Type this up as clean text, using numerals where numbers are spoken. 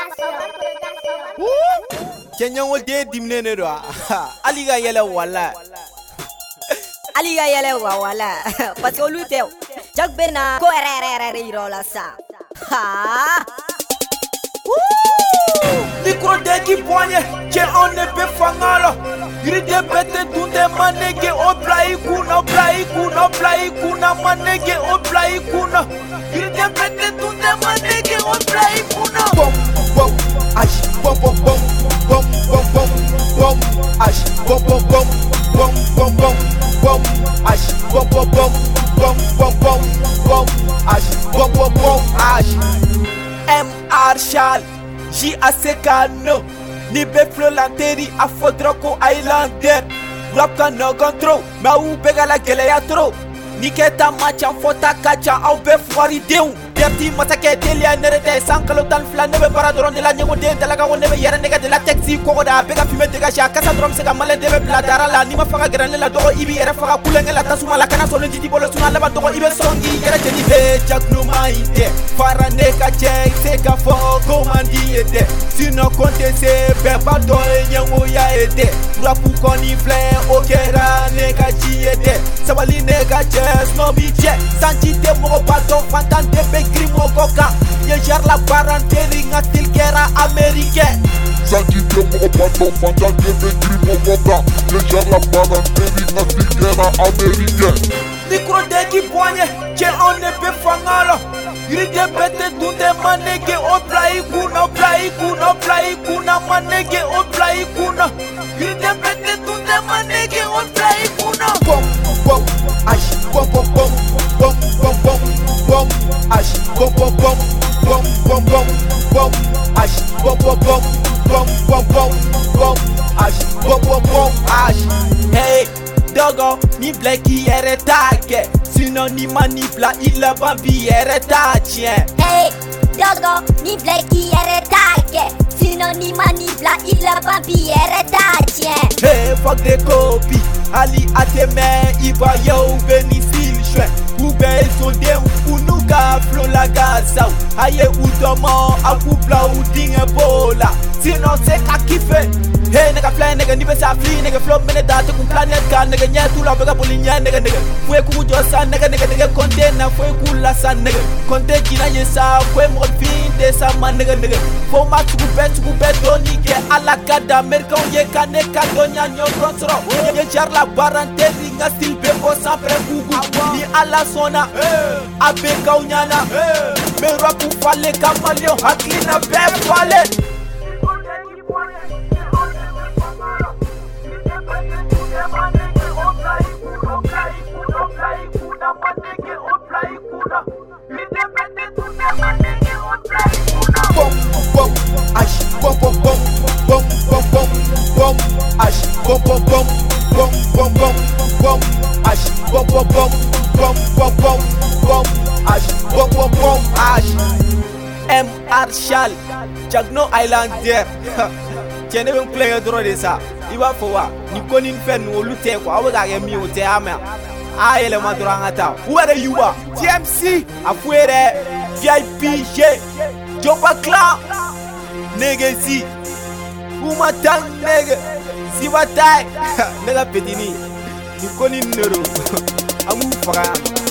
Kenya wolde dimne ne do Ali ga yele wala Ali ga yele wala parce que lui teo jak bena ko rere iro la sa ha micro de qui poigne que on ne peut fangalo gride bete tunde manege oblai kuna manege oblai kuna gride bete tunde manege oblai kuna bom bom ash bom bom bom bom bom bom bom ash bom bom bom bom bom bom bom ash bom bom bom bom bom bom bom ash bom bom bom ash M.R. Charles J.A.C.K.No Ni beflo lanteri a fodroko islander Rapka no control Ma ou bega la gele ya tro Ni keta macha fota kacha au be fwari deu Derti masake telia nerete Sankalo tan fla nebe paradoron de la nyego de Talaga wo nebe yere nega de la taxi Koko da bega fime dega sha Kasa drom sega male debe bla dara la Nima faga grane la dogo ibi yere faga kulenge la tasuma la kana solo jiti bolo suna leba dogo ibe songi Yere jeni be jak no maite Fara neka cheng seka fo komandi ete Sino konte se beba doe nyengo ya ete Rapu koni fle okera neka chi ete Sabali neka ches no biche Sanchi te mo pato fantan te be grimo koka Ye jar la baranteri ngatil kera américain Sanchi te mo pato fantan te be grimo koka Ye jar la baranteri ngatil kera américain Micro de qui poigne que on ne peut fangalo Gride bete tunde manege oblai kuna manege oblai kuna Gride bete tunde manege oblai kuna Bom bom ash bom bom bom bom bom bom bom ash bom bom bom bom bom bom bom ash bom bom bom bom bom bom bom ash bom bom bom ash Hey Dogo, ni bleki ere take Sinon ni manipla ila bambi ere tachien Hey Dogo ni bleki ere take Sinon ni manipla ila bambi ere tachien Hey fuck the copy Ali ateme iba yo benisil chwen Oube sonde unuka flo la gaza Aye utomo akupla udinge bola Sinon se ka kife Hey nigga fly nigga ni besa flee nigga flow mene date kun planet ka nigga nya tula bega bulinya nigga fue ku josa nigga konte na fue ku la san nigga konte jina yesa fue mo fin de sa man nigga fo ma tu bet doni ke ala kada america ye kane ka donya nyo ronsro ye jar la barante ringa stil be bo sempre gugu ni ala sona abe ka unyana me rapu fale kamalio hakina be fale Bom bom ash bom bom bom bom bom bom bom ash bom bom bom bom bom bom bom ash bom bom bom bom bom bom bom ash bom bom bom ash M.R. Charles Jagno Islander Tiene ben player dro de ça iba fo wa ni konin fen wo lute ko awaga ga mi o te ama ayele ma dro ngata where you are TMC afuere VIP J Jopa Clan Negezi Umatan nege Sibatai Nega petini ni konin nero amu faga